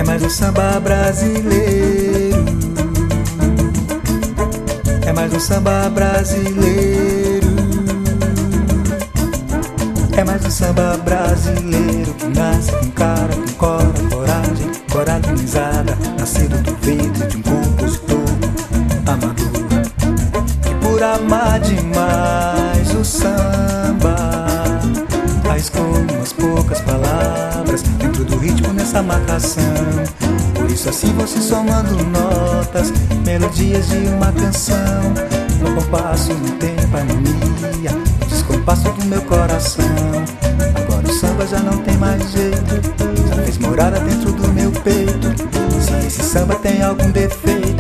É mais um samba brasileiro. É mais um samba brasileiro. É mais um samba brasileiro que nasce com cara, com cora, coragem, coragem,zada, nascido do ventre de um compositor amador. E por amar demais o samba, faz com umas poucas palavras dentro do ritmo nessa marcação. Por isso assim vou se somando notas, melodias de uma canção, no compasso, no tempo, harmonia, no descompasso do meu coração. Agora o samba já não tem mais jeito, já fez morada dentro do meu peito. Se esse samba tem algum defeito,